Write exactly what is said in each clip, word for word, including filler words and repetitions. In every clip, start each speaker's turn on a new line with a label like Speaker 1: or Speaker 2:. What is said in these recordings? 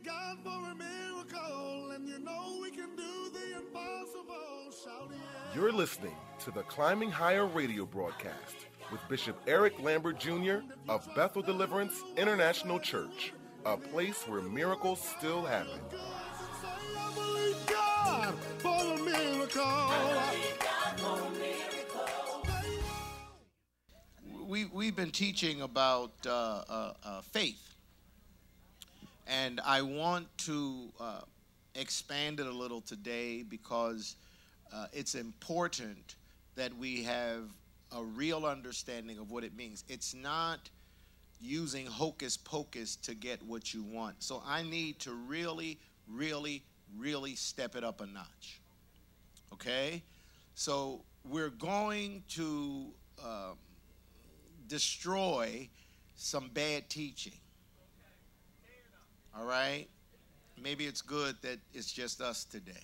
Speaker 1: God for a miracle, and you know we can do the impossible. Shout yeah.
Speaker 2: You're listening to the Climbing Higher radio broadcast with Bishop Eric Lambert Junior of Bethel Deliverance International Church, a place where miracles still happen.
Speaker 1: I believe God for a miracle.
Speaker 3: We, we've been teaching about uh, uh, uh, faith, and I want to uh, expand it a little today because uh, it's important that we have a real understanding of what it means. It's not using hocus pocus to get what you want. So I need to really, really, really step it up a notch. Okay? So we're going to uh, destroy some bad teaching. All right? Maybe it's good that it's just us today.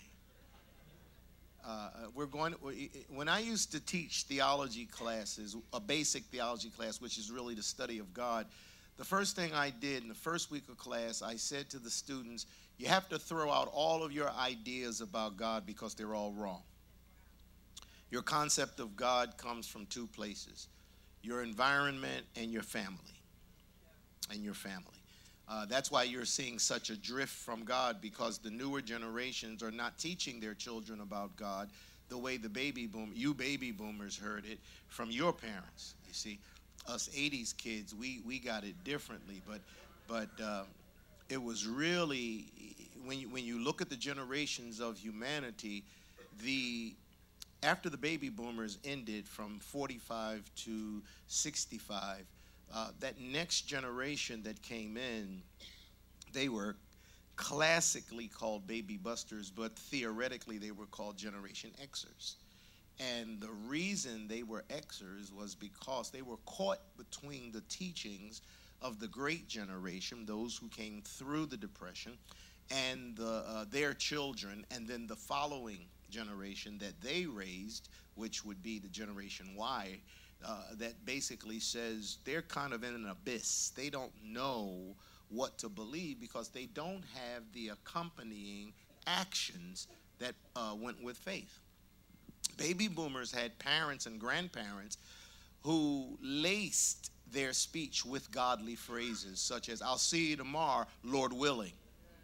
Speaker 3: Uh, we're going. When I used to teach theology classes, a basic theology class, which is really the study of God, the first thing I did in the first week of class, I said to the students, you have to throw out all of your ideas about God because they're all wrong. Your concept of God comes from two places: your environment and your family. And your family. Uh, that's why you're seeing such a drift from God, because the newer generations are not teaching their children about God the way the baby boom, you baby boomers heard it from your parents. You see, us eighties kids, we, we got it differently, but but uh, it was really, when you, when you look at the generations of humanity, the after the baby boomers ended from forty-five to sixty-five, Uh, that next generation that came in, they were classically called baby busters, but theoretically they were called Generation Xers. And the reason they were Xers was because they were caught between the teachings of the great generation, those who came through the Depression, and the, uh, their children, and then the following generation that they raised, which would be the Generation Y. Uh, that basically says they're kind of in an abyss. They don't know what to believe because they don't have the accompanying actions that uh, went with faith. Baby boomers had parents and grandparents who laced their speech with godly phrases such as, I'll see you tomorrow, Lord willing.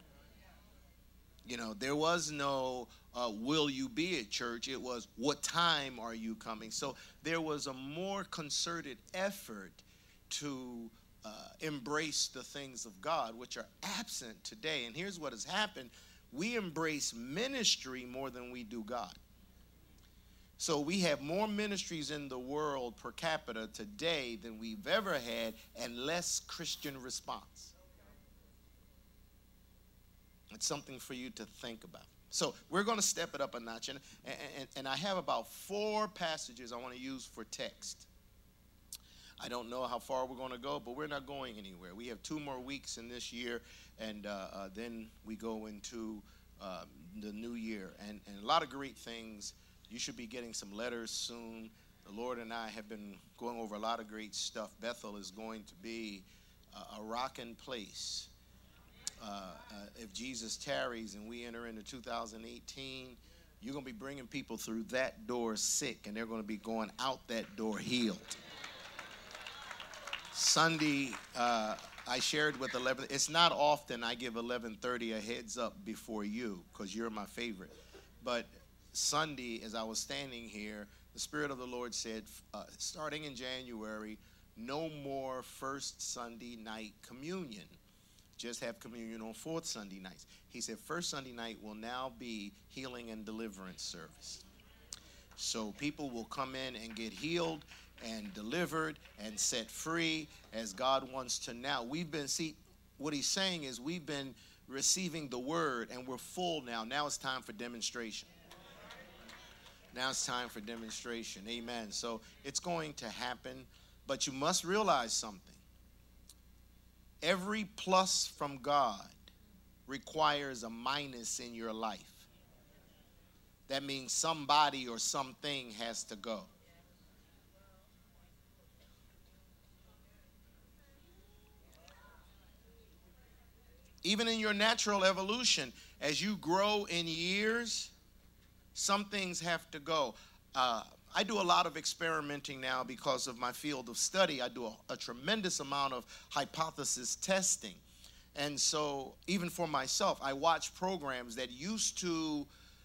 Speaker 3: You know, there was no, uh, will you be at church? It was, what time are you coming? So there was a more concerted effort to uh, embrace the things of God, which are absent today. And here's what has happened. We embrace ministry more than we do God. So we have more ministries in the world per capita today than we've ever had, and less Christian response. It's something for you to think about. So we're going to step it up a notch. And, and, and I have about four passages I want to use for text. I don't know how far we're going to go, but we're not going anywhere. We have two more weeks in this year, and uh, uh, then we go into uh, the new year. And, and a lot of great things. You should be getting some letters soon. The Lord and I have been going over a lot of great stuff. Bethel is going to be uh, a rocking place. Uh, uh, if Jesus tarries and we enter into two thousand eighteen, you're going to be bringing people through that door sick, and they're going to be going out that door healed. Sunday, uh, I shared with eleven. It's not often I give eleven thirty a heads up before you, because you're my favorite. But Sunday, as I was standing here, the Spirit of the Lord said, uh, starting in January, no more first Sunday night communion. Just have communion on fourth Sunday nights. He said first Sunday night will now be healing and deliverance service. So people will come in and get healed and delivered and set free as God wants to now. We've been, see, what he's saying is we've been receiving the word and we're full now. Now it's time for demonstration. Now it's time for demonstration. Amen. So it's going to happen, but you must realize something. Every plus from God requires a minus in your life. That means somebody or something has to go. Even in your natural evolution, as you grow in years, some things have to go. Uh, I do a lot of experimenting now because of my field of study. I do a, a tremendous amount of hypothesis testing. And so even for myself, I watch programs that used to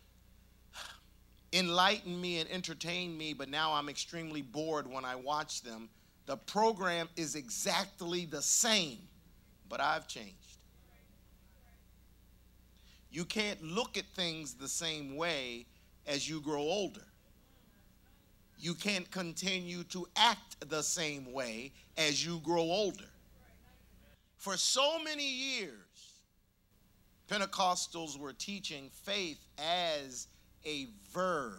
Speaker 3: enlighten me and entertain me, but now I'm extremely bored when I watch them. The program is exactly the same, but I've changed. You can't look at things the same way as you grow older. You can't continue to act the same way as you grow older. For so many years, Pentecostals were teaching faith as a verb.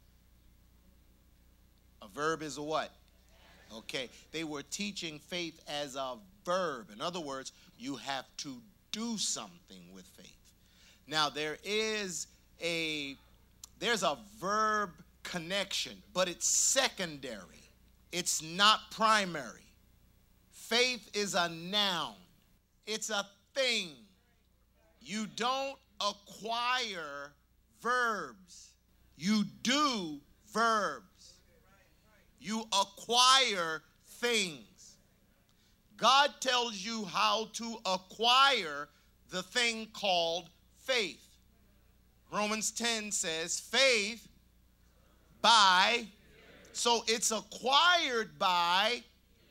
Speaker 3: A verb is a what? Okay. They were teaching faith as a verb. In other words, you have to do something with faith. Now, there is a, there's a verb connection, but it's secondary. It's not primary. Faith is a noun. It's a thing. You don't acquire verbs. You do verbs. You acquire things. God tells you how to acquire the thing called faith. Romans ten says faith by, so it's acquired by.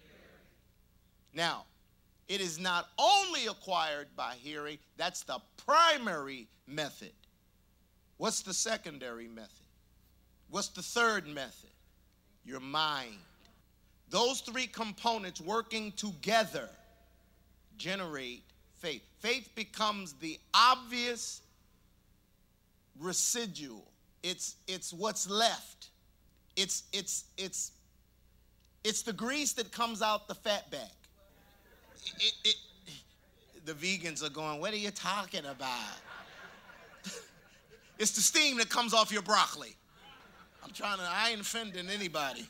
Speaker 3: Now, it is not only acquired by hearing, that's the primary method. What's the secondary method? What's the third method? Your mind. Those three components working together generate faith. Faith becomes the obvious residual. It's it's what's left. It's it's it's it's the grease that comes out the fat bag. It, it, the vegans are going, what are you talking about? It's the steam that comes off your broccoli. I'm trying to, I ain't offending anybody.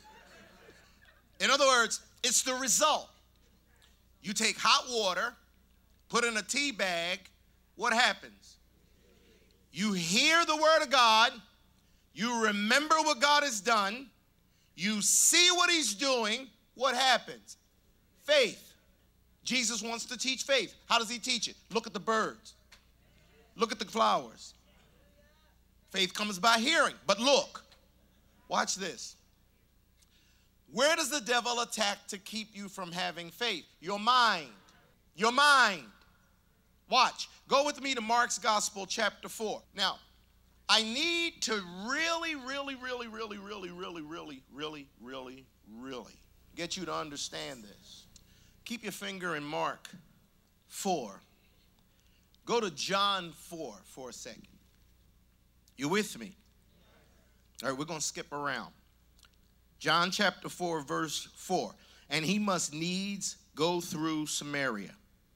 Speaker 3: In other words, it's the result. You take hot water, put in a tea bag, what happens? You hear the word of God, you remember what God has done, you see what he's doing, what happens? Faith. Jesus wants to teach faith. How does he teach it? Look at the birds. Look at the flowers. Faith comes by hearing. But look, watch this. Where does the devil attack to keep you from having faith? Your mind. Your mind. Watch. Go with me to Mark's Gospel, chapter four. Now, I need to really, really, really, really, really, really, really, really, really, really get you to understand this. Keep your finger in Mark four. Go to John four for a second. You with me? All right, we're going to skip around. John chapter four, verse four. And he must needs go through Samaria.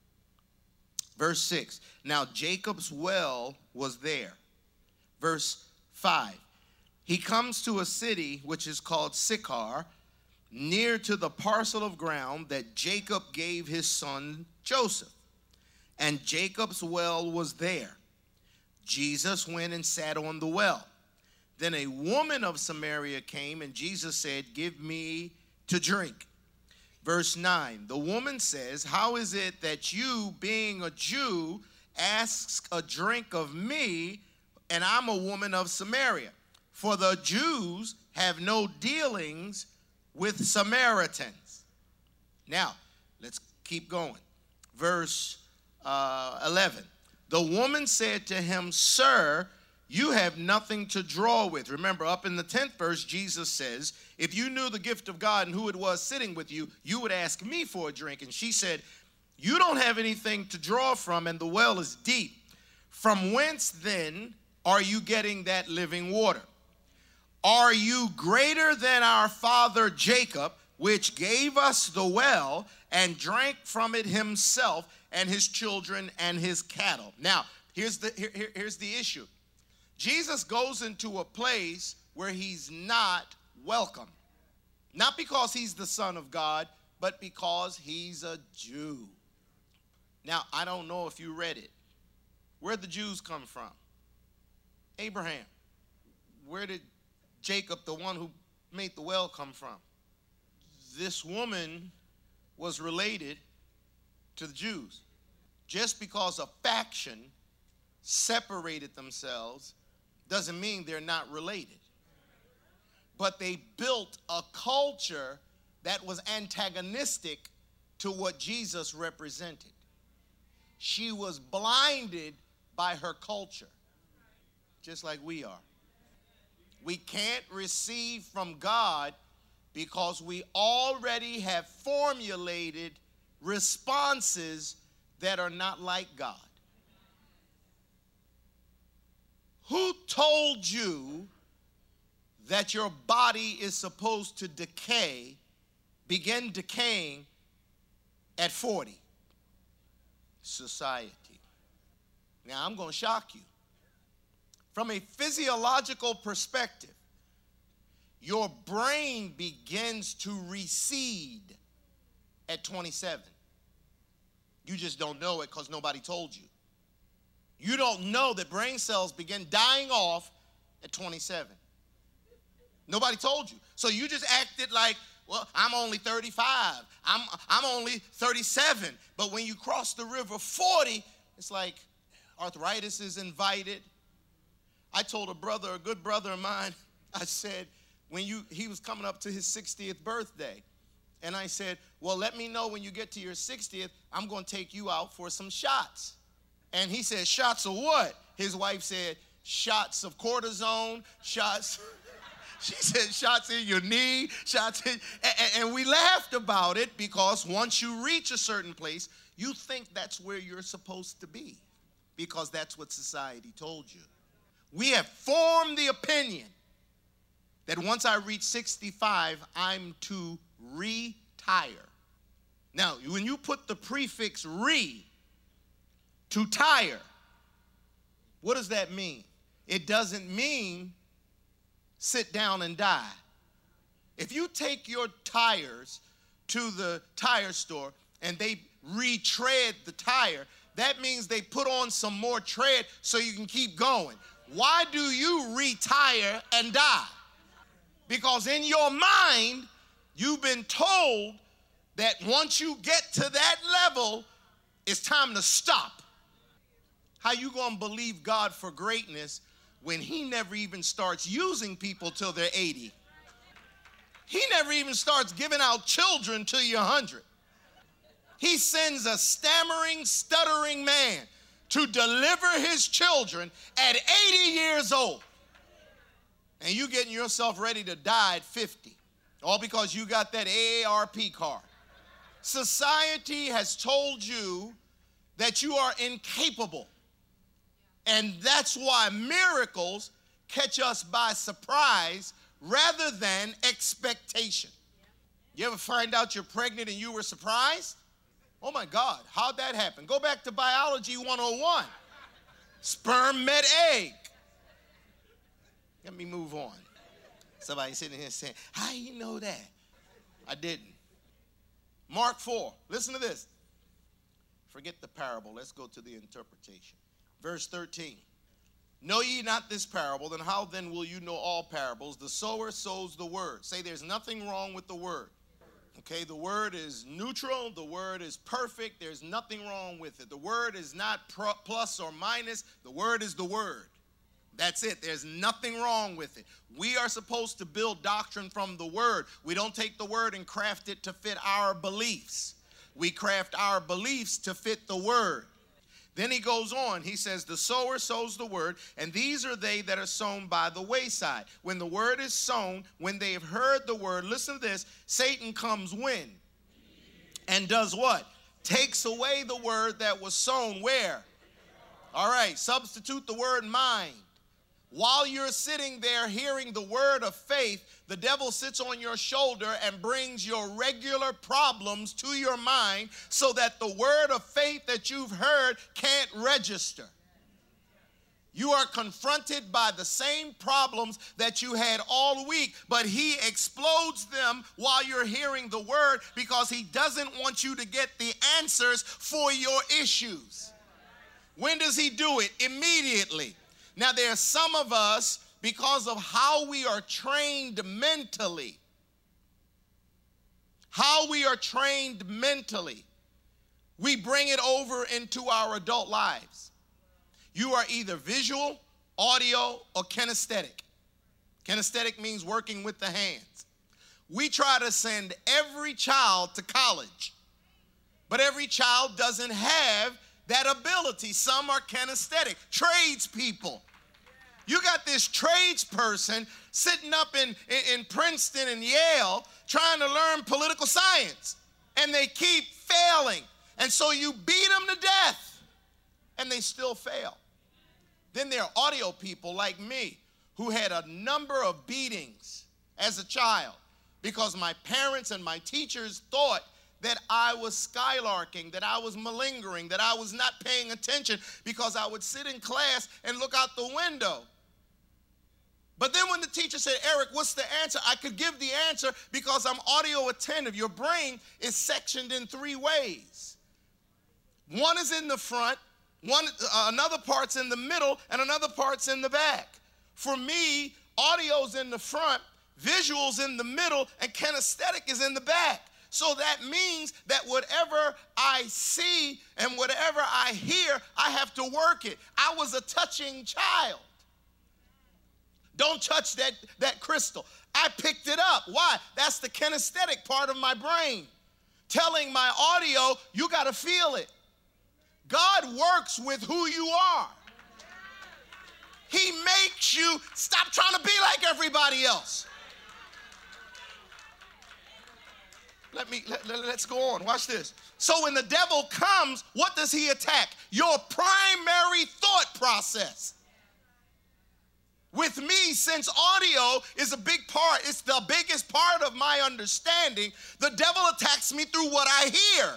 Speaker 3: Verse six. Now Jacob's well was there. Verse five. He comes to a city which is called Sychar, near to the parcel of ground that Jacob gave his son Joseph. And Jacob's well was there. Jesus went and sat on the well. Then a woman of Samaria came, and Jesus said, give me to drink. Verse nine, the woman says, how is it that you, being a Jew, ask a drink of me, and I'm a woman of Samaria? For the Jews have no dealings with Samaritans. Now, let's keep going. Verse uh, eleven. The woman said to him, sir, you have nothing to draw with. Remember, up in the tenth verse, Jesus says, if you knew the gift of God and who it was sitting with you, you would ask me for a drink. And she said, you don't have anything to draw from, and the well is deep. From whence then are you getting that living water? Are you greater than our father Jacob, which gave us the well and drank from it himself and his children and his cattle? Now, here's the, here, here, here's the issue. Jesus goes into a place where he's not welcome. Not because he's the Son of God, but because he's a Jew. Now, I don't know if you read it. Where'd the Jews come from? Abraham. Where did Jacob, the one who made the well, come from? This woman was related to the Jews. Just because a faction separated themselves doesn't mean they're not related. But they built a culture that was antagonistic to what Jesus represented. She was blinded by her culture, just like we are. We can't receive from God because we already have formulated responses that are not like God. Who told you that your body is supposed to decay, begin decaying at forty? Society. Now, I'm going to shock you. From a physiological perspective, your brain begins to recede at twenty-seven. You just don't know it because nobody told you. You don't know that brain cells begin dying off at twenty-seven. Nobody told you. So you just acted like, well, I'm only thirty-five. I'm, I'm only thirty-seven. But when you cross the river forty, it's like arthritis is invited. I told a brother, a good brother of mine, I said, when you, he was coming up to his sixtieth birthday. And I said, well, let me know when you get to your sixtieth, I'm going to take you out for some shots. And he said, shots of what? His wife said, shots of cortisone, shots. She said, shots in your knee, shots in, and, and we laughed about it because once you reach a certain place, you think that's where you're supposed to be because that's what society told you. We have formed the opinion that once I reach sixty-five, I'm to retire. Now, when you put the prefix re to tire, what does that mean? It doesn't mean sit down and die. If you take your tires to the tire store and they retread the tire, that means they put on some more tread so you can keep going. Why do you retire and die? Because in your mind, you've been told that once you get to that level, it's time to stop. How you gonna believe God for greatness when he never even starts using people till they're eighty? He never even starts giving out children till you're one hundred. He sends a stammering, stuttering man to deliver his children at eighty years old. And you getting yourself ready to die at fifty, all because you got that A A R P card. Society has told you that you are incapable. And that's why miracles catch us by surprise rather than expectation. You ever find out you're pregnant and you were surprised? Oh my God, how'd that happen? Go back to biology one oh one. Sperm met egg. Let me move on. Somebody sitting here saying, how you know that? I didn't. Mark four, listen to this. Forget the parable, let's go to the interpretation. Verse thirteen. Know ye not this parable, then how then will you know all parables? The sower sows the word. Say there's nothing wrong with the word. Okay, the word is neutral. The word is perfect. There's nothing wrong with it. The word is not pro- plus or minus. The word is the word. That's it. There's nothing wrong with it. We are supposed to build doctrine from the word. We don't take the word and craft it to fit our beliefs. We craft our beliefs to fit the word. Then he goes on, he says, the sower sows the word, and these are they that are sown by the wayside. When the word is sown, when they have heard the word, listen to this, Satan comes when? And does what? Takes away the word that was sown where? All right, substitute the word mind. While you're sitting there hearing the word of faith, the devil sits on your shoulder and brings your regular problems to your mind so that the word of faith that you've heard can't register. You are confronted by the same problems that you had all week, but he explodes them while you're hearing the word because he doesn't want you to get the answers for your issues. When does he do it? Immediately. Now, there are some of us, because of how we are trained mentally, how we are trained mentally, we bring it over into our adult lives. You are either visual, audio, or kinesthetic. Kinesthetic means working with the hands. We try to send every child to college, but every child doesn't have that ability. Some are kinesthetic, tradespeople. You got this tradesperson sitting up in, in, in Princeton and Yale trying to learn political science, and they keep failing. And so you beat them to death, and they still fail. Then there are audio people like me who had a number of beatings as a child because my parents and my teachers thought that I was skylarking, that I was malingering, that I was not paying attention because I would sit in class and look out the window. But then when the teacher said, Eric, what's the answer? I could give the answer because I'm audio attentive. Your brain is sectioned in three ways. One is in the front, one, uh, another part's in the middle, and another part's in the back. For me, audio's in the front, visual's in the middle, and kinesthetic is in the back. So that means that whatever I see and whatever I hear, I have to work it. I was a touching child. Don't touch that, that crystal. I picked it up. Why? That's the kinesthetic part of my brain telling my audio, you got to feel it. God works with who you are. He makes you stop trying to be like everybody else. Let me, let, let, let's go on. Watch this. So when the devil comes, what does he attack? Your primary thought process. With me, since audio is a big part, it's the biggest part of my understanding, the devil attacks me through what I hear.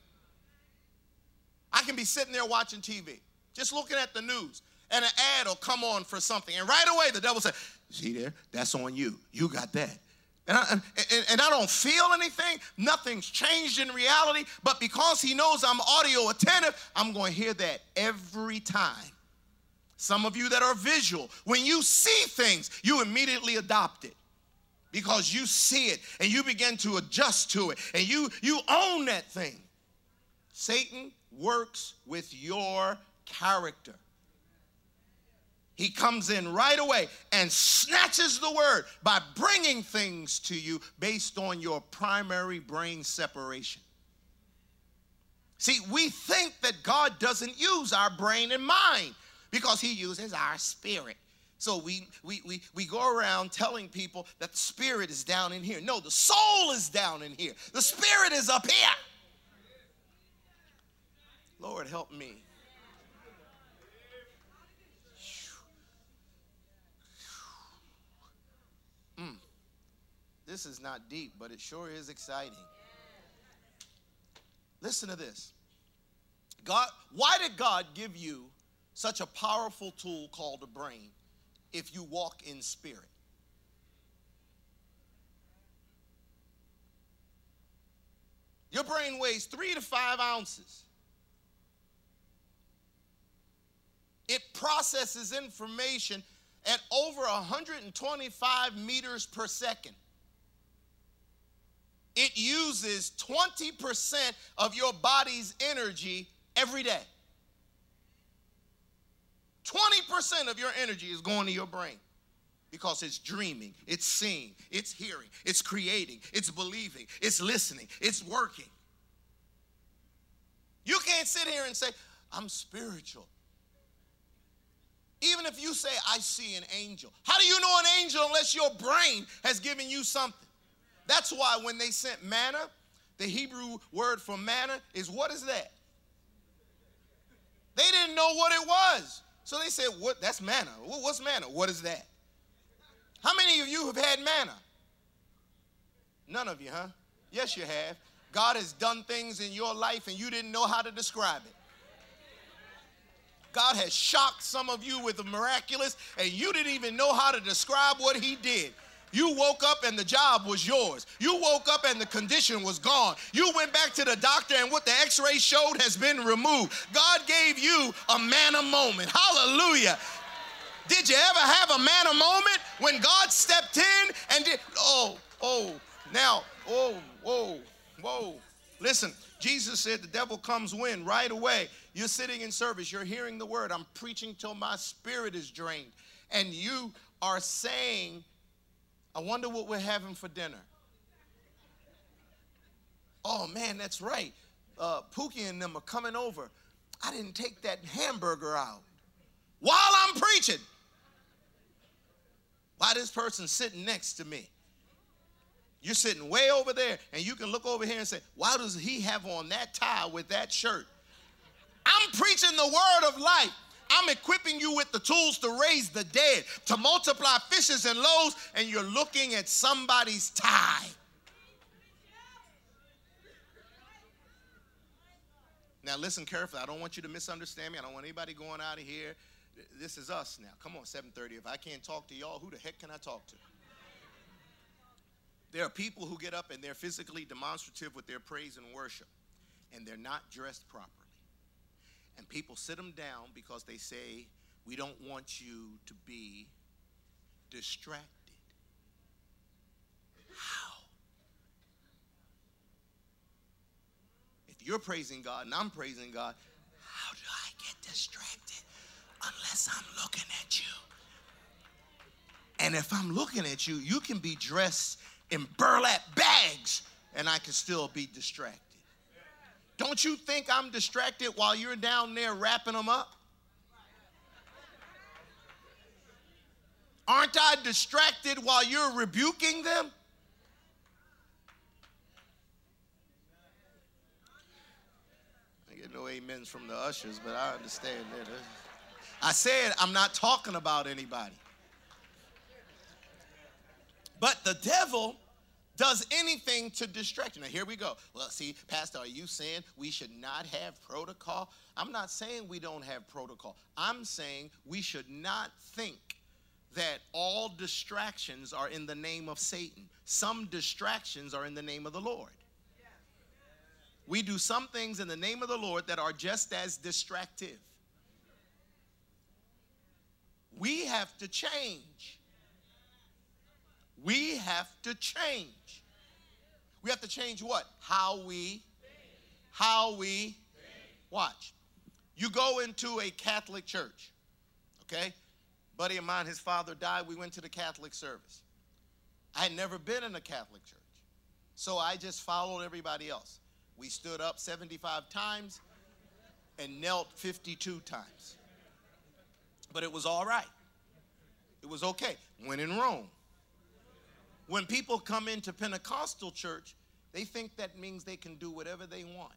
Speaker 3: I can be sitting there watching T V, just looking at the news, and an ad will come on for something. And right away, the devil says, see there, that's on you. You got that. And I, and, and I don't feel anything. Nothing's changed in reality. But because he knows I'm audio attentive, I'm going to hear that every time. Some of you that are visual, when you see things, you immediately adopt it because you see it and you begin to adjust to it and you, you own that thing. Satan works with your character. He comes in right away and snatches the word by bringing things to you based on your primary brain separation. See, we think that God doesn't use our brain and mind because he uses our spirit. So we, we, we, we go around telling people that the spirit is down in here. No, the soul is down in here. The spirit is up here. Lord, help me. Mm. This is not deep, but it sure is exciting. Listen to this. God, why did God give you such a powerful tool called a brain if you walk in spirit? Your brain weighs three to five ounces. It processes information at over one hundred twenty-five meters per second. It uses twenty percent of your body's energy every day. twenty percent of your energy is going to your brain because it's dreaming, it's seeing, it's hearing, it's creating, it's believing, it's listening, it's working. You can't sit here and say, I'm spiritual. Even if you say, I see an angel. How do you know an angel unless your brain has given you something? That's why when they sent manna, the Hebrew word for manna is, what is that? They didn't know what it was. So they said, "What? That's manna. What's manna? What is that?" How many of you have had manna? None of you, huh? Yes, you have. God has done things in your life and you didn't know how to describe it. God has shocked some of you with the miraculous, and you didn't even know how to describe what he did. You woke up and the job was yours. You woke up and the condition was gone. You went back to the doctor and what the x-ray showed has been removed. God gave you a manna moment. Hallelujah. Did you ever have a manna moment when God stepped in and did, oh, oh, now, oh, whoa, whoa. Listen, Jesus said the devil comes when? Right away. You're sitting in service. You're hearing the word. I'm preaching till my spirit is drained. And you are saying, I wonder what we're having for dinner. Oh, man, that's right. Uh, Pookie and them are coming over. I didn't take that hamburger out while I'm preaching. Why this person sitting next to me? You're sitting way over there, and you can look over here and say, why does he have on that tie with that shirt? I'm preaching the word of life. I'm equipping you with the tools to raise the dead, to multiply fishes and loaves, and you're looking at somebody's tie. Now listen carefully. I don't want you to misunderstand me. I don't want anybody going out of here. This is us now. Come on, seven thirty. If I can't talk to y'all, who the heck can I talk to? There are people who get up and they're physically demonstrative with their praise and worship, and they're not dressed properly. And people sit them down because they say, we don't want you to be distracted. How? If you're praising God and I'm praising God, how do I get distracted unless I'm looking at you? And if I'm looking at you, you can be dressed in burlap bags and I can still be distracted. Don't you think I'm distracted while you're down there wrapping them up? Aren't I distracted while you're rebuking them? I get no amens from the ushers, but I understand that. I said I'm not talking about anybody. But the devil does anything to distract you. Now, here we go. Well, see, Pastor, are you saying we should not have protocol? I'm not saying we don't have protocol. I'm saying we should not think that all distractions are in the name of Satan. Some distractions are in the name of the Lord. We do some things in the name of the Lord that are just as distractive. We have to change. We have to change. We have to change what? How we, how we, watch. You go into a Catholic church, okay? Buddy of mine, his father died. We went to the Catholic service. I had never been in a Catholic church, so I just followed everybody else. We stood up seventy-five times and knelt fifty-two times. But it was all right. It was okay. When in Rome. When people come into Pentecostal church, they think that means they can do whatever they want.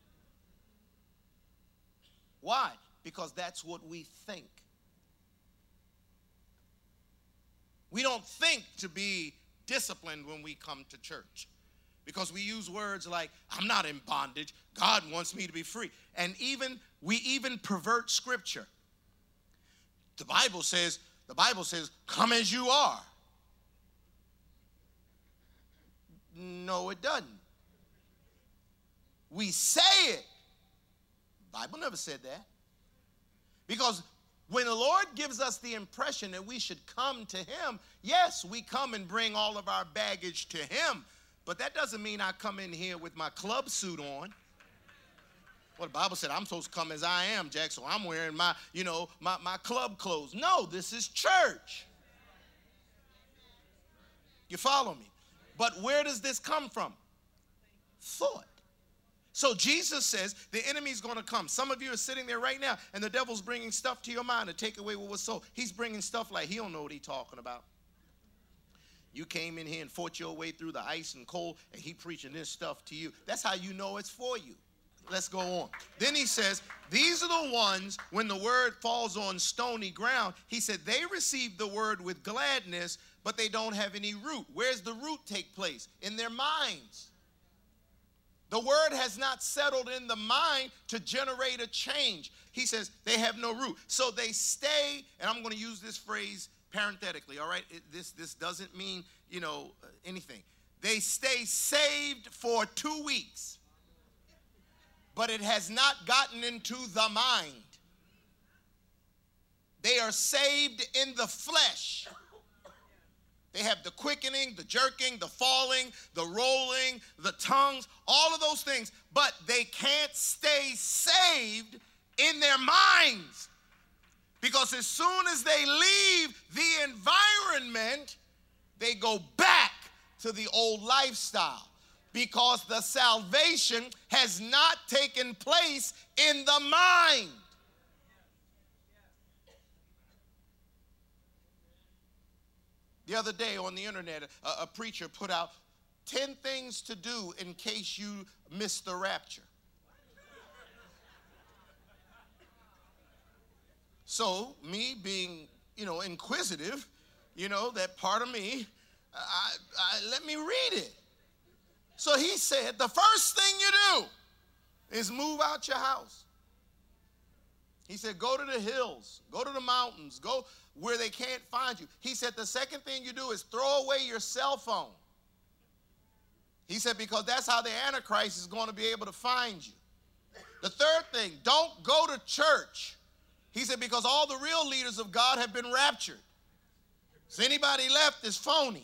Speaker 3: Why? Because that's what we think. We don't think to be disciplined when we come to church because we use words like, I'm not in bondage. God wants me to be free. And even we even pervert scripture. The Bible says, the Bible says, come as you are. No, it doesn't. We say it. The Bible never said that. Because when the Lord gives us the impression that we should come to him, yes, we come and bring all of our baggage to him. But that doesn't mean I come in here with my club suit on. Well, the Bible said I'm supposed to come as I am, Jack, so I'm wearing my, you know, my, my club clothes. No, this is church. You follow me? But where does this come from? Thought. So Jesus says the enemy's going to come. Some of you are sitting there right now, and the devil's bringing stuff to your mind to take away what was sold. He's bringing stuff like he don't know what he's talking about. You came in here and fought your way through the ice and cold, and he preaching this stuff to you. That's how you know it's for you. Let's go on. Then he says, these are the ones, when the word falls on stony ground, he said they receive the word with gladness, but they don't have any root. Where's the root take place? In their minds. The word has not settled in the mind to generate a change. He says they have no root. So they stay, and I'm going to use this phrase parenthetically, all right? It, this, this doesn't mean, you know, uh, anything. They stay saved for two weeks, but it has not gotten into the mind. They are saved in the flesh. They have the quickening, the jerking, the falling, the rolling, the tongues, all of those things, but they can't stay saved in their minds. Because as soon as they leave the environment, they go back to the old lifestyle. Because the salvation has not taken place in the mind. The other day on the internet, a, a preacher put out ten things to do in case you miss the rapture. So, me being, you know, inquisitive, you know, that part of me, I, I, let me read it. So he said, the first thing you do is move out your house. He said, go to the hills, go to the mountains, go where they can't find you. He said, the second thing you do is throw away your cell phone. He said, because that's how the Antichrist is going to be able to find you. The third thing, don't go to church. He said, because all the real leaders of God have been raptured. So anybody left is phony.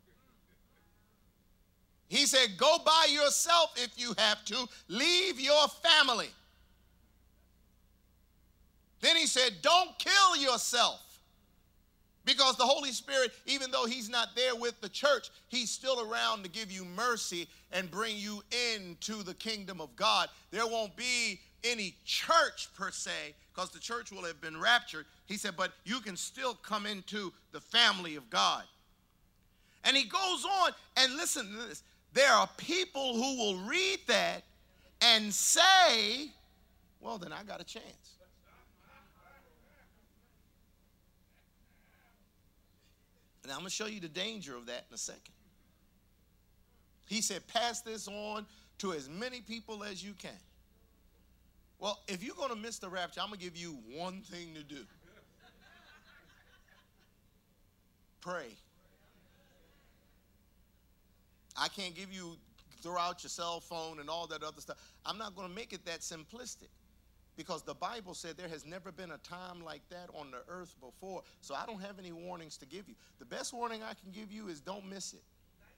Speaker 3: He said, go by yourself if you have to. Leave your family. Then he said, don't kill yourself. Because the Holy Spirit, even though he's not there with the church, he's still around to give you mercy and bring you into the kingdom of God. There won't be any church per se, because the church will have been raptured. He said, but you can still come into the family of God. And he goes on, and listen to this. There are people who will read that and say, well, then I got a chance. And I'm going to show you the danger of that in a second. He said, pass this on to as many people as you can. Well, if you're going to miss the rapture, I'm going to give you one thing to do. Pray. I can't give you, throw out your cell phone and all that other stuff. I'm not going to make it that simplistic. Because the Bible said there has never been a time like that on the earth before. So I don't have any warnings to give you. The best warning I can give you is don't miss it.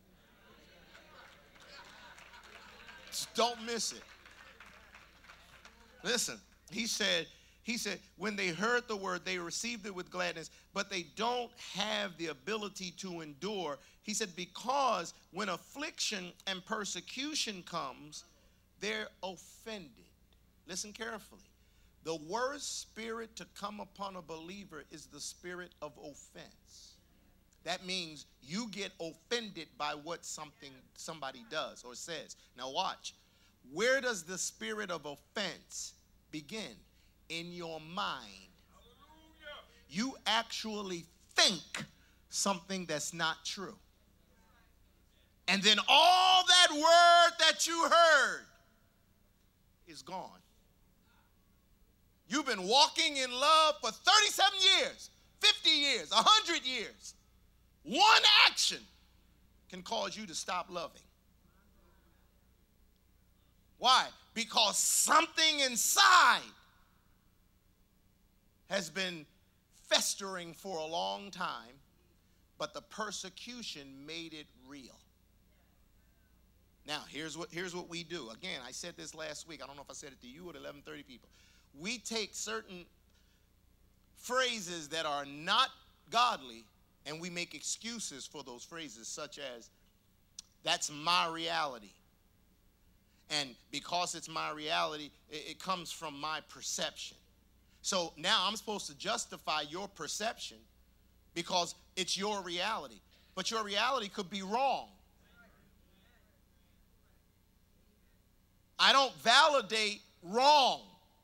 Speaker 3: Just don't miss it. Listen, he said, he said, when they heard the word, they received it with gladness, but they don't have the ability to endure. He said, because when affliction and persecution comes, they're offended. Listen carefully. The worst spirit to come upon a believer is the spirit of offense. That means you get offended by what something somebody does or says. Now watch. Where does the spirit of offense begin? In your mind. You actually think something that's not true. And then all that word that you heard is gone. You've been walking in love for thirty-seven years, fifty years, one hundred years. One action can cause you to stop loving. Why? Because something inside has been festering for a long time, but the persecution made it real. Now, here's what, here's what we do. Again, I said this last week. I don't know if I said it to you or to eleven thirty people. We take certain phrases that are not godly and we make excuses for those phrases, such as, that's my reality. And because it's my reality, it, it comes from my perception. So now I'm supposed to justify your perception because it's your reality. But your reality could be wrong. I don't validate wrong.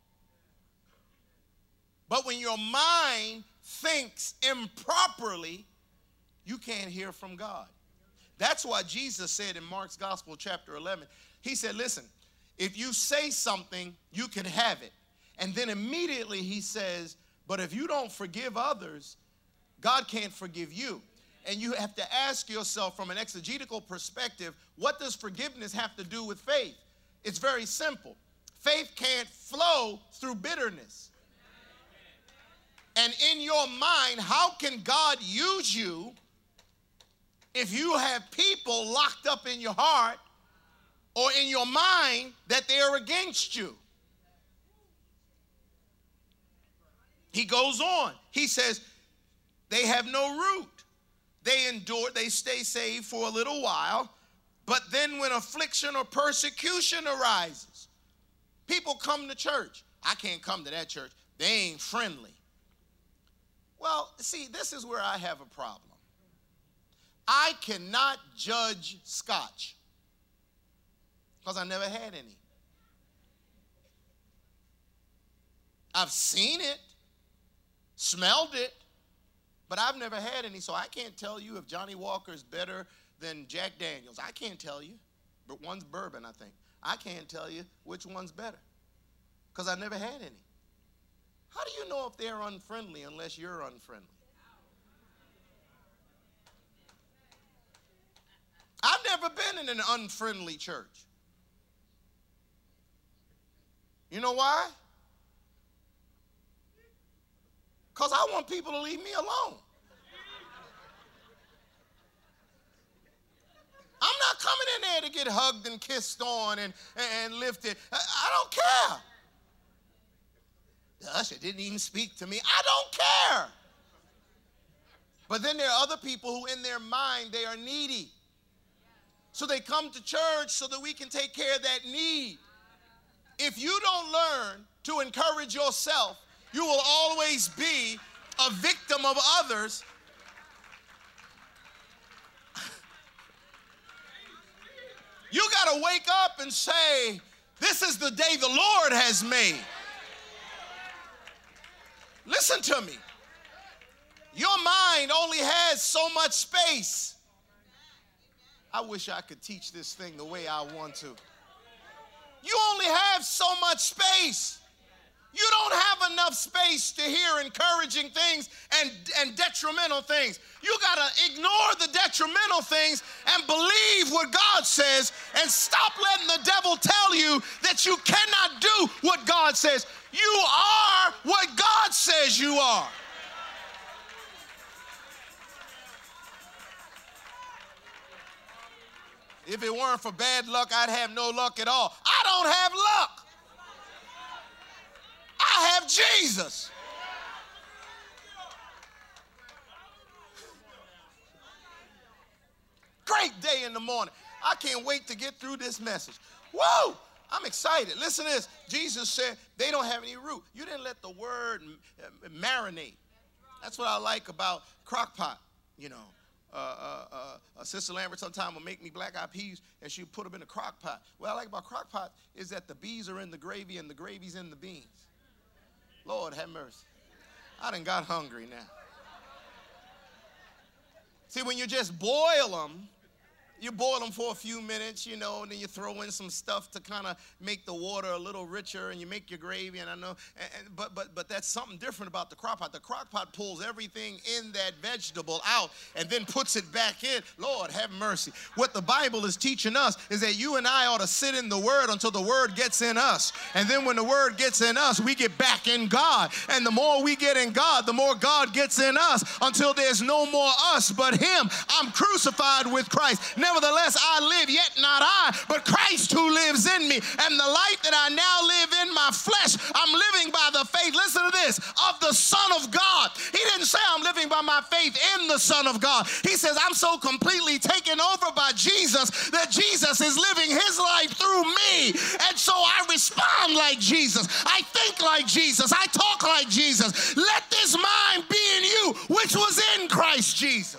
Speaker 3: But when your mind thinks improperly, you can't hear from God. That's why Jesus said in Mark's Gospel, chapter eleven, He said, listen, if you say something, you can have it. And then immediately he says, but if you don't forgive others, God can't forgive you. And you have to ask yourself from an exegetical perspective, what does forgiveness have to do with faith? It's very simple. Faith can't flow through bitterness. And in your mind, how can God use you if you have people locked up in your heart or in your mind that they are against you? He goes on. He says, they have no root. They endure, they stay saved for a little while, but then when affliction or persecution arises, people come to church. I can't come to that church. They ain't friendly. Well, see, this is where I have a problem. I cannot judge scotch because I never had any. I've seen it, smelled it, but I've never had any, so I can't tell you if Johnny Walker is better than Jack Daniels. I can't tell you. But one's bourbon, I think. I can't tell you which one's better because I never had any. How do you know if they're unfriendly unless you're unfriendly? I've never been in an unfriendly church. You know why? Because I want people to leave me alone. I'm not coming in there to get hugged and kissed on and, and lifted. I, I don't care. The usher didn't even speak to me. I don't care. But then there are other people who in their mind, they are needy. So they come to church so that we can take care of that need. If you don't learn to encourage yourself, you will always be a victim of others. You got to wake up and say, this is the day the Lord has made. Listen to me. Your mind only has so much space. I wish I could teach this thing the way I want to. You only have so much space. You don't have enough space to hear encouraging things and, and detrimental things. You got to ignore the detrimental things and believe what God says and stop letting the devil tell you that you cannot do what God says. You are what God says you are. If it weren't for bad luck, I'd have no luck at all. I don't have luck. I have Jesus. Great day in the morning. I can't wait to get through this message. Whoa! I'm excited. Listen to this. Jesus said they don't have any root. You didn't let the word marinate. That's what I like about crock pot, you know. Uh, uh, uh, Sister Lambert sometime will make me black-eyed peas, and she'll put them in a crock pot. What I like about crock pot is that the bees are in the gravy and the gravy's in the beans. Lord have mercy. I done got hungry now. See, when you just boil them, you boil them for a few minutes, you know, and then you throw in some stuff to kind of make the water a little richer, and you make your gravy, and I know, and, and, but, but, but that's something different about the crock pot. The crock pot pulls everything in that vegetable out and then puts it back in. Lord, have mercy. What the Bible is teaching us is that you and I ought to sit in the Word until the Word gets in us. And then when the Word gets in us, we get back in God. And the more we get in God, the more God gets in us until there's no more us but Him. I'm crucified with Christ. Nevertheless, I live, yet not I, but Christ who lives in me. And the life that I now live in my flesh, I'm living by the faith, listen to this, of the Son of God. He didn't say I'm living by my faith in the Son of God. He says I'm so completely taken over by Jesus that Jesus is living His life through me. And so I respond like Jesus. I think like Jesus. I talk like Jesus. Let this mind be in you, which was in Christ Jesus.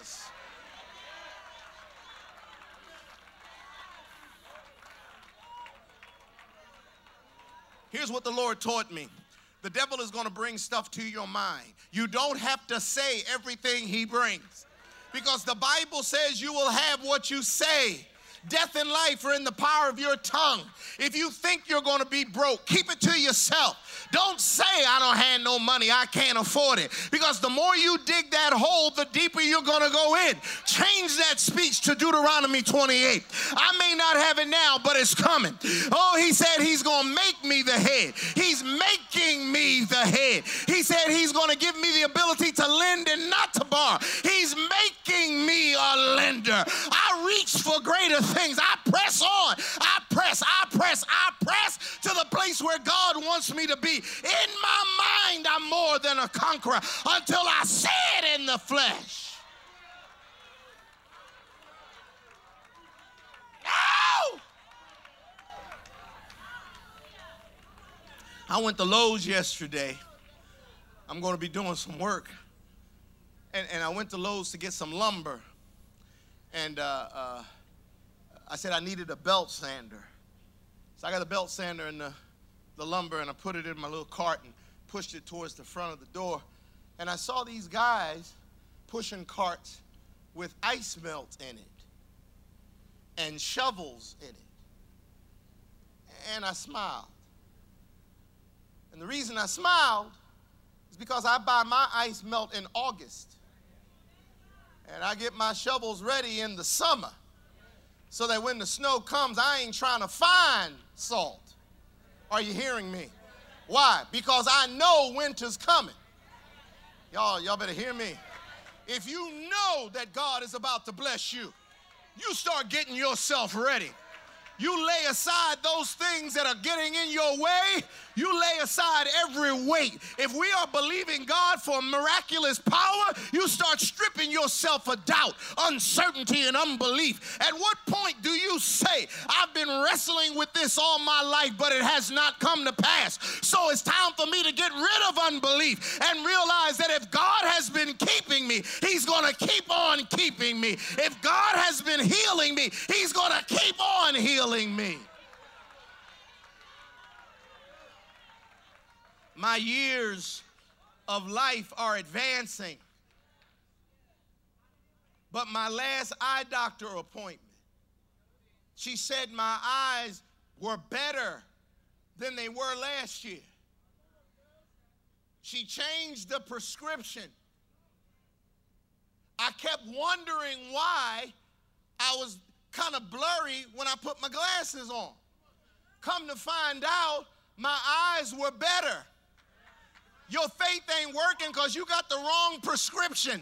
Speaker 3: Here's what the Lord taught me. The devil is going to bring stuff to your mind. You don't have to say everything he brings, because the Bible says you will have what you say. Death and life are in the power of your tongue. If you think you're going to be broke, keep it to yourself. Don't say, I don't have no money, I can't afford it. Because the more you dig that hole, the deeper you're going to go in. Change that speech to Deuteronomy twenty-eight. I may not have it now, but it's coming. Oh, he said he's going to make me the head. He's making me the head. He said he's going to give me the ability to lend and not to borrow. He's making me a lender. I reach for greater things. I press on. I press, I press, I press to the place where God wants me to be. In my mind, I'm more than a conqueror until I see it in the flesh. Ow! I went to Lowe's yesterday. I'm going to be doing some work. And, and I went to Lowe's to get some lumber. And uh, uh, I said I needed a belt sander. So I got a belt sander in the, the lumber, and I put it in my little cart and pushed it towards the front of the door. And I saw these guys pushing carts with ice melt in it and shovels in it. And I smiled. And the reason I smiled is because I buy my ice melt in August. And I get my shovels ready in the summer so that when the snow comes, I ain't trying to find salt. Are you hearing me? Why? Because I know winter's coming. Y'all, y'all better hear me. If you know that God is about to bless you, you start getting yourself ready. You lay aside those things that are getting in your way. You lay aside every weight. If we are believing God for miraculous power, you start stripping yourself of doubt, uncertainty, and unbelief. At what point do you say, I've been wrestling with this all my life, but it has not come to pass. So it's time for me to get rid of unbelief and realize that if God has been keeping me, he's going to keep on keeping me. If God has been healing me, he's going to keep on healing me. My years of life are advancing, but my last eye doctor appointment, she said my eyes were better than they were last year. She changed the prescription. I kept wondering why I was kind of blurry when I put my glasses on. Come to find out, my eyes were better. Your faith ain't working because you got the wrong prescription.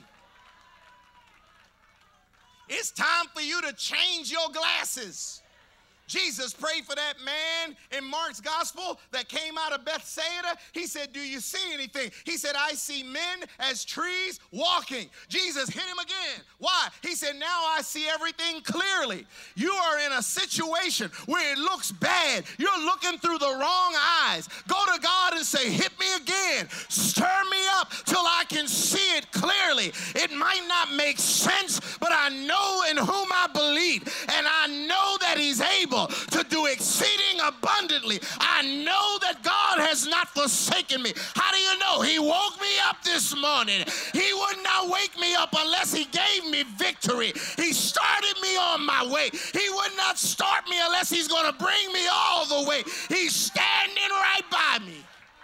Speaker 3: It's time for you to change your glasses. Jesus prayed for that man in Mark's gospel that came out of Bethsaida. He said, do you see anything? He said, I see men as trees walking. Jesus hit him again. Why? He said, now I see everything clearly. You are in a situation where it looks bad. You're looking through the wrong eyes. Go to God and say, hit me again. Stir me up till I can see it clearly. It might not make sense, but I know in whom I believe, and I know that he's able to do exceeding abundantly. I know that God has not forsaken me. How do you know? He woke me up this morning. He would not wake me up unless he gave me victory. He started me on my way. He would not start me unless he's going to bring me all the way. He's standing right by me.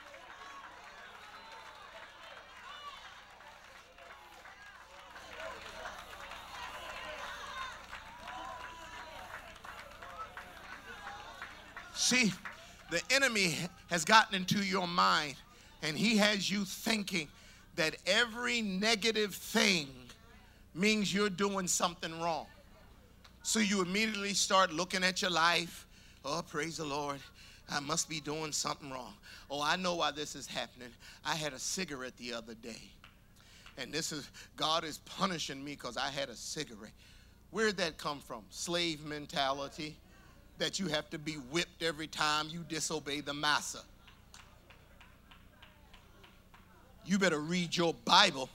Speaker 3: See, the enemy has gotten into your mind, and he has you thinking that every negative thing means you're doing something wrong. So you immediately start looking at your life. Oh, praise the Lord. I must be doing something wrong. Oh, I know why this is happening. I had a cigarette the other day, and this is, God is punishing me because I had a cigarette. Where'd that come from? Slave mentality. That you have to be whipped every time you disobey the master. You better read your Bible.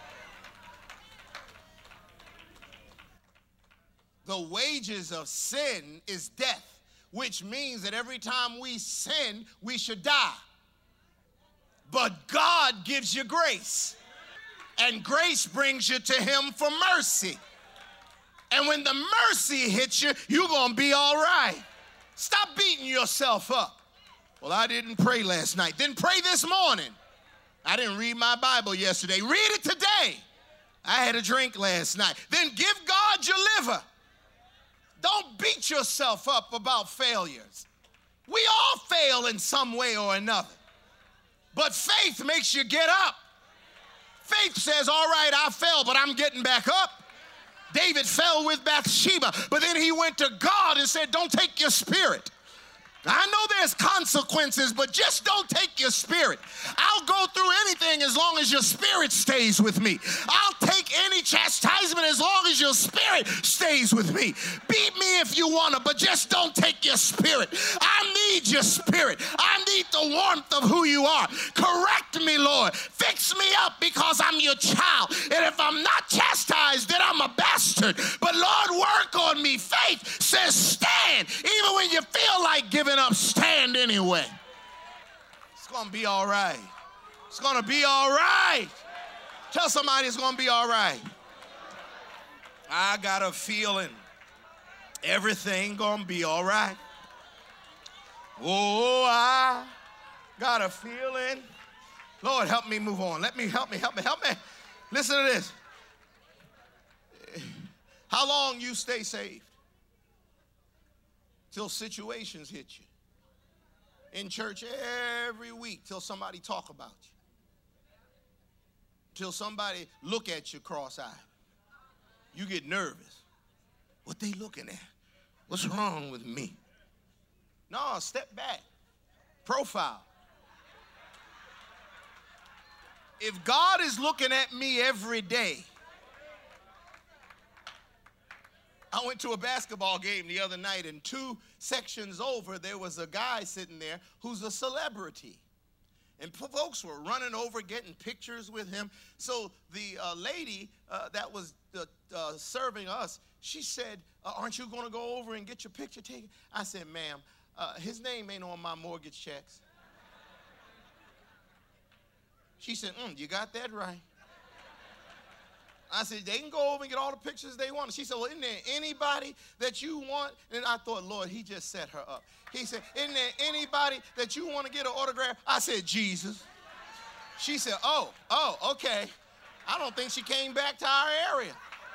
Speaker 3: The wages of sin is death, which means that every time we sin, we should die. But God gives you grace, and grace brings you to him for mercy. And when the mercy hits you, you're going to be all right. Stop beating yourself up. Well, I didn't pray last night. Then pray this morning. I didn't read my Bible yesterday. Read it today. I had a drink last night. Then give God your liver. Don't beat yourself up about failures. We all fail in some way or another. But faith makes you get up. Faith says, all right, I fell, but I'm getting back up. David fell with Bathsheba, but then he went to God and said, don't take your spirit. I know there's consequences, but just don't take your spirit. I'll go through anything as long as your spirit stays with me. I'll take any chastisement as long as your spirit stays with me. Beat me if you want to, but just don't take your spirit. I need your spirit. I need the warmth of who you are. Correct me, Lord. Fix me up because I'm your child. And if I'm not chastised, then I'm a bastard. But Lord, work on me. Faith says stand. Even when you feel like giving up, stand anyway. It's gonna be all right. It's gonna be all right. Tell somebody it's gonna be all right. I got a feeling everything gonna be all right. Oh, I got a feeling. Lord, help me move on. Let me, help me, help me, help me. Listen to this. How long you stay saved? Till situations hit you. In church every week till somebody talk about you. Till somebody look at you cross-eyed. You get nervous. What they looking at? What's wrong with me? No, step back. Profile. If God is looking at me every day, I went to a basketball game the other night, and two sections over, there was a guy sitting there who's a celebrity. And folks were running over, getting pictures with him. So the uh, lady uh, that was uh, uh, serving us, she said, uh, aren't you going to go over and get your picture taken? I said, ma'am, uh, his name ain't on my mortgage checks. She said, mm, you got that right. I said, they can go over and get all the pictures they want. She said, well, isn't there anybody that you want? And I thought, Lord, he just set her up. He said, isn't there anybody that you want to get an autograph? I said, Jesus. She said, oh, oh, okay. I don't think she came back to our area.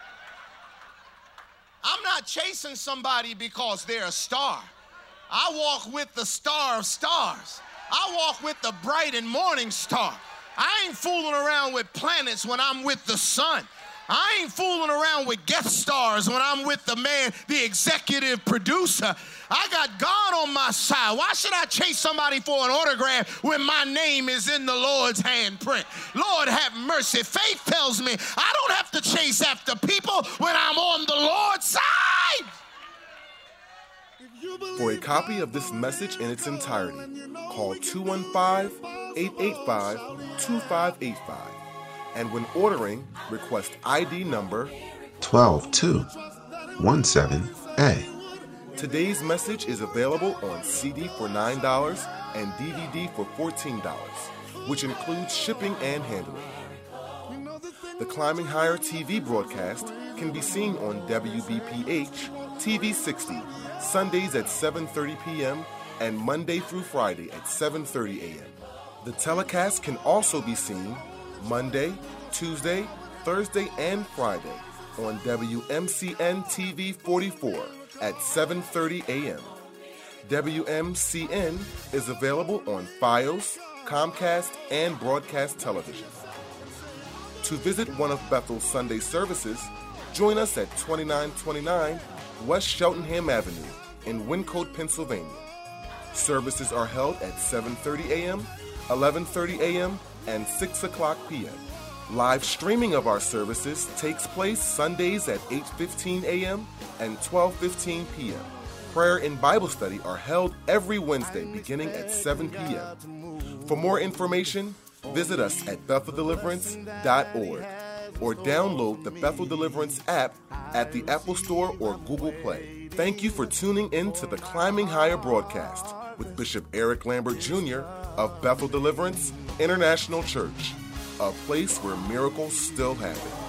Speaker 3: I'm not chasing somebody because they're a star. I walk with the star of stars. I walk with the bright and morning star. I ain't fooling around with planets when I'm with the sun. I ain't fooling around with guest stars when I'm with the man, the executive producer. I got God on my side. Why should I chase somebody for an autograph when my name is in the Lord's handprint? Lord, have mercy. Faith tells me I don't have to chase after people when I'm on the Lord's side.
Speaker 2: For a copy of this message in its entirety, call two one five, eight eight five, two five eight five. And when ordering, request I D number
Speaker 4: twelve two seventeen A.
Speaker 2: Today's message is available on C D for nine dollars and D V D for fourteen dollars, which includes shipping and handling. The Climbing Higher T V broadcast can be seen on W B P H T V sixty, Sundays at seven thirty p.m. and Monday through Friday at seven thirty a.m. The telecast can also be seen Monday, Tuesday, Thursday, and Friday on W M C N T V forty-four at seven thirty a.m. W M C N is available on Fios, Comcast, and Broadcast Television. To visit one of Bethel's Sunday services, join us at twenty-nine twenty-nine West Cheltenham Avenue in Wyncote, Pennsylvania. Services are held at seven thirty a.m., eleven thirty a.m., and six o'clock p.m. Live streaming of our services takes place Sundays at eight fifteen a.m. and twelve fifteen p.m. Prayer and Bible study are held every Wednesday beginning at seven p.m. For more information, visit us at bethel deliverance dot org or download the Bethel Deliverance app at the Apple Store or Google Play. Thank you for tuning in to the Climbing Higher broadcast with Bishop Eric Lambert Junior of Bethel Deliverance International Church, a place where miracles still happen.